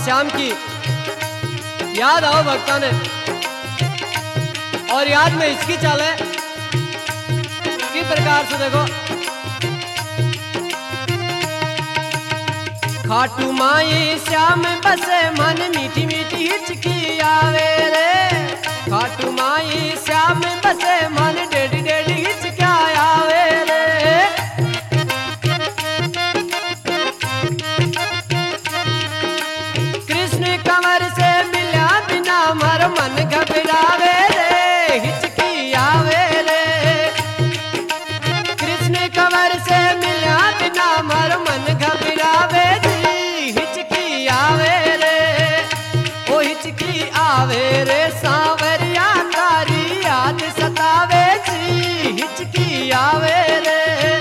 श्याम की याद आओ भक्तों ने, और याद में इसकी चाले किस प्रकार से देखो। खाटू माई श्याम बसे मन मीठी मीठी हिचकी आवे रे। खाटू माई श्याम बसे मन डेढ़ी डेढ़ी हिचकिया आवे रे। कृष्ण कंवर से मिला बिना मर मन घबरावे रे, हिचकी आवे रे। कृष्ण कंवर से मिला बिना मर मन घबरावे जी, हिचकी आवे रे। ओ हिचकी आवे रे, सांवरिया तारी याद सतावे जी, हिचकी आवे रे।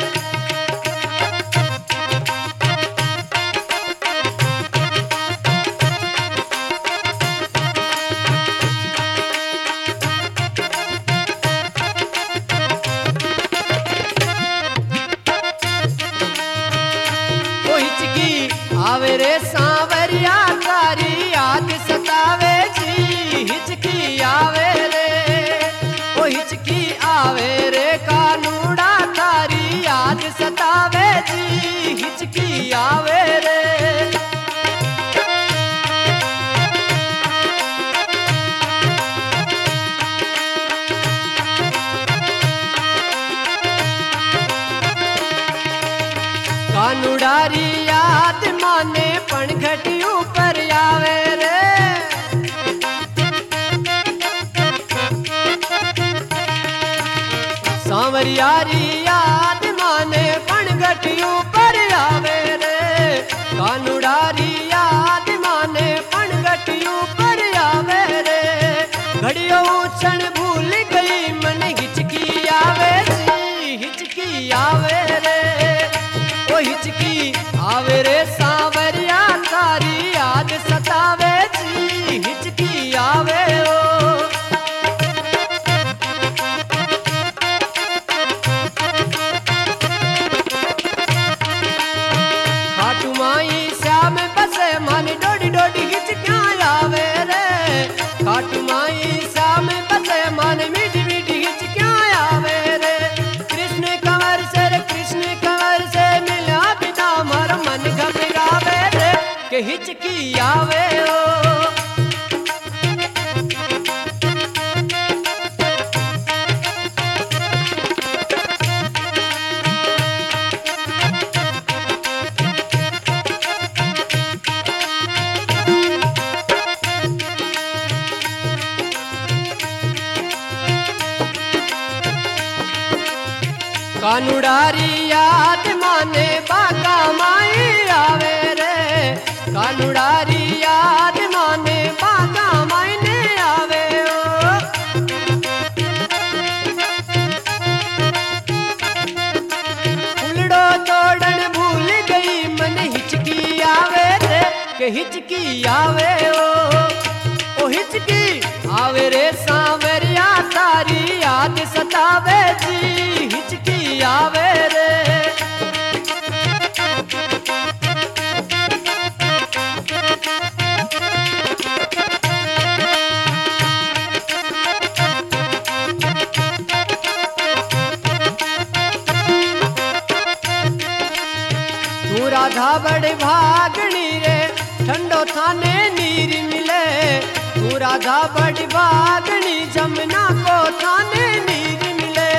आवे रे सांवरिया तारी याद सतावे जी, हिचकी आवे रे। ओ हिचकी आवे रे, कानूड़ा तारी याद सतावे जी, हिचकी आवे रे। कानूड़ारी याद माने पण घटी ऊपर आवे रे। सांवरियारी याद माने पण घटी ऊपर आवे रे। कानूड़ारी याद माने पण घटी ऊपर आवे रे। घड़ियों क्षण भूल गई मन हिचकी आवे जी, हिचकी आवे रे। ओ हिचकी आवे रे, सांवरिया तारी याद सतावे जी, हिचकी आवे ओ। खाटू माई श्याम बसे मन डोडी डोडी हिचकियां आवे रे। खाटू माई श्याम बसे मन मीठी मीठी हिचकियां आवे रे। कृष्ण कंवर से रे, कृष्ण कंवर से मिला बिना मर मन घबरावे रे, के हिचकी आवे ओ। कानूड़ारी याद माने बागा माई आवे रे। कानूड़ारी याद माने बागा माई ने आवे ओ। उलड़ो तोड़न भूल गई मन हिचकी आवे रे, के हिचकी आवे ओ। ओ हिचकी आवे रे, सांवरिया तारी याद सतावे जी, हिचकी आवे रे। तू राधा बड़ भागणी रे, ठंडो थाने नीर मिले। तू राधा बड़ भागणी, जमुना को थाने नीर मिले।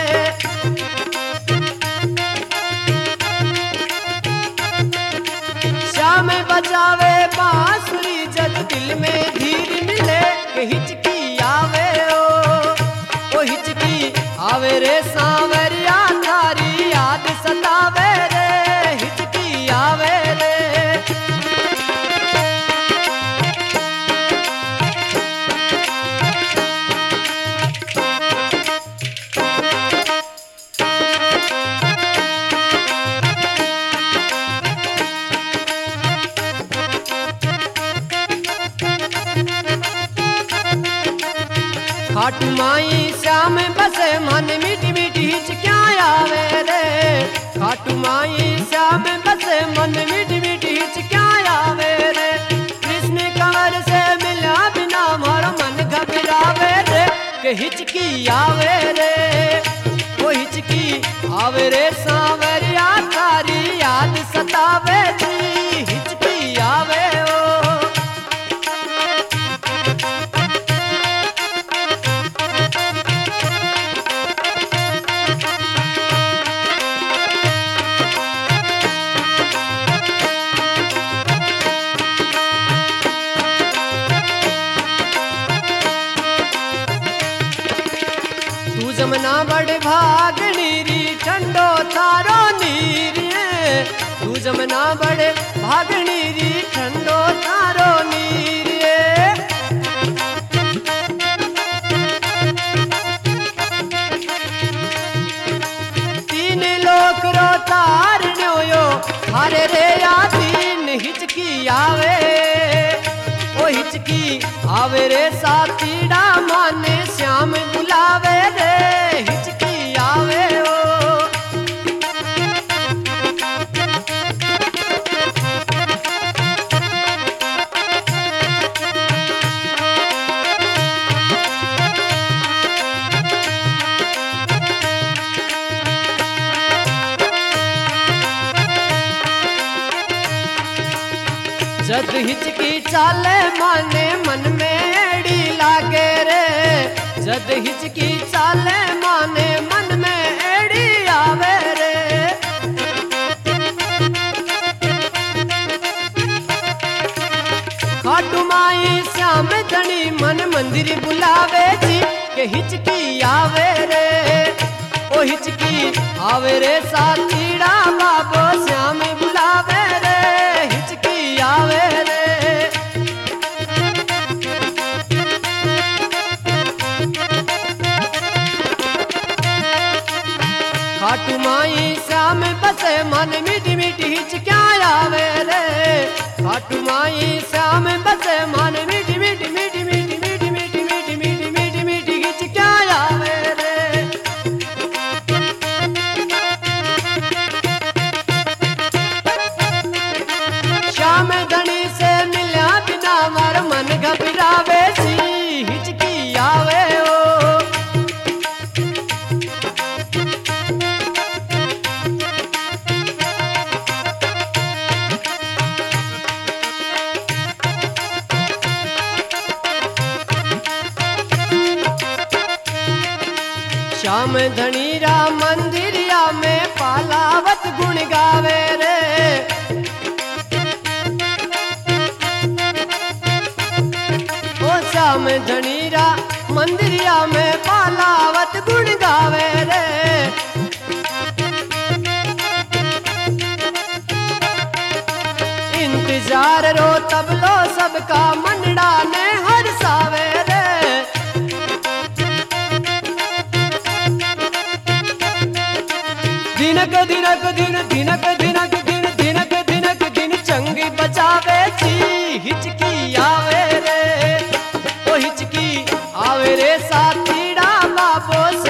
श्याम बजावे बांसुरी जब दिल में धीर मिले, के हिचकी आवे ओ। ओ हिचकी आवे रे, सांवरिया तारी याद सतावे रे, हिचकी आवे रे। खाटू माई श्याम बसे मन मीठी मीठी हिचकियां आवे रे। खाटू माई श्याम बसे मन मीठी मीठी हिचकियां आवे रे। कृष्ण का के हिचकी आवे रे, ओ हिचकी आवे रे सांवरिया थारी याद सतावे जी, हिचकी आवे ओ। तू जमना बड़ भागनी री ठंडो थारो नीर ये, तू जमना बड़ भागनी री ठंडो थारो नीर ये। तीन लोक रो तार न्योयो हरे रे या तीन हिचकी आवे, ओ हिचकी आवे रे साथीड़ा माने श्याम बुलावे रे, हिचकी आवे ओ। जद हिचकी चाले माने मन में एड़ी लागे रे, जद हिचकी चाले माने मन में एड़ी आवे रे। खाटू माई श्याम धनी मन मंदिर बुलावे जी, के हिचकी आवे रे, ओ हिचकी आवे रे साथीड़ा बाबो श्याम बुलावे रे, हिचकी आवे रे। खाटू माई श्याम बसे मन मीठी मीठी हिचक्या आवे रे, खाटू माई श्याम बसे मन मीठी मीठी मीठी मीठी मीठी मीठी मीठी मीठी मीठी मीठी हिचक्या आवे रे। श्याम धनी से मिल्या बिना मार मन घबरावे सी, हिचकी आवे ओ। श्याम धनीरा मंदिरिया में पालावत गुण गावे रे, ओ श्याम धनीरा मंदिरिया में पालावत गुण गावे रे। इंतजार रो तबलो सबका मनड़ा ने हरसावे रे। दिनक दिनक दिन दिनक दिनक दिन दिनक दिनक दिन चंगी बचावे जी, हिचकी आवे रे, ओ हिचकी आवे रे साथीड़ा बाबो